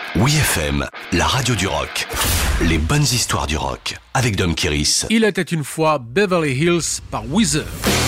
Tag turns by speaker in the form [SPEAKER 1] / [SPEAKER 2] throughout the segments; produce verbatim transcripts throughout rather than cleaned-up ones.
[SPEAKER 1] Oui F M, la radio du rock. Les bonnes histoires du rock avec Dom Kiris.
[SPEAKER 2] Il était une fois Beverly Hills par Weezer.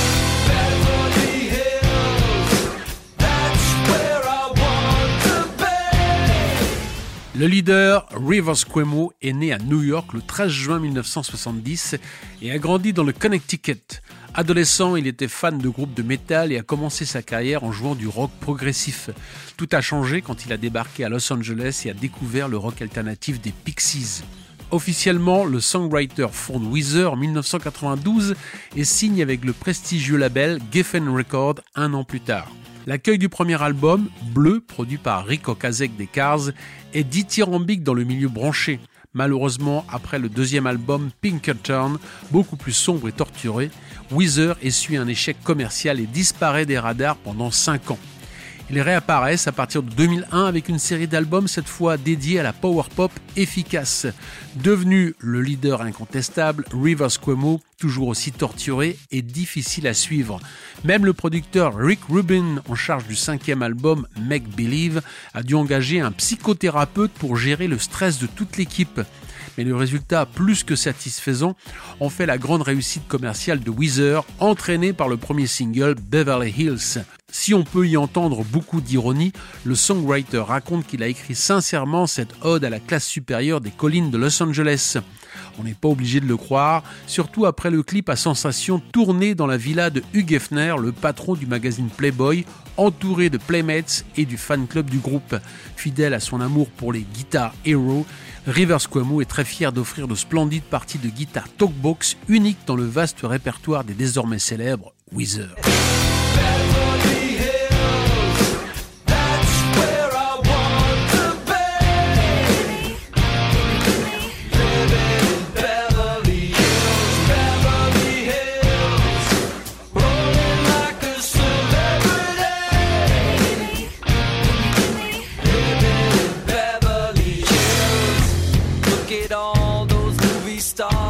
[SPEAKER 2] Le leader, Rivers Cuomo, est né à New York le treize juin mille neuf cent soixante-dix et a grandi dans le Connecticut. Adolescent, il était fan de groupes de métal et a commencé sa carrière en jouant du rock progressif. Tout a changé quand il a débarqué à Los Angeles et a découvert le rock alternatif des Pixies. Officiellement, le songwriter fonde Weezer en mille neuf cent quatre-vingt-douze et signe avec le prestigieux label Geffen Records un an plus tard. L'accueil du premier album, Bleu, produit par Ric Ocasek des Cars, est dithyrambique dans le milieu branché. Malheureusement, après le deuxième album, Pinkerton, beaucoup plus sombre et torturé, Weezer essuie un échec commercial et disparaît des radars pendant cinq ans. Ils réapparaissent à partir de deux mille un avec une série d'albums cette fois dédiée à la power pop efficace. Devenu le leader incontestable, Rivers Cuomo, toujours aussi torturé et difficile à suivre. Même le producteur Rick Rubin, en charge du cinquième album Make Believe, a dû engager un psychothérapeute pour gérer le stress de toute l'équipe. Mais le résultat, plus que satisfaisant, en fait la grande réussite commerciale de Weezer, entraîné par le premier single Beverly Hills. Si on peut y entendre beaucoup d'ironie, le songwriter raconte qu'il a écrit sincèrement cette ode à la classe supérieure des collines de Los Angeles. On n'est pas obligé de le croire, surtout après le clip à sensation tourné dans la villa de Hugh Hefner, le patron du magazine Playboy, entouré de playmates et du fan club du groupe. Fidèle à son amour pour les guitares Hero, Rivers Cuomo est très fier d'offrir de splendides parties de guitare talkbox uniques dans le vaste répertoire des désormais célèbres Weezer.
[SPEAKER 3] All those movie stars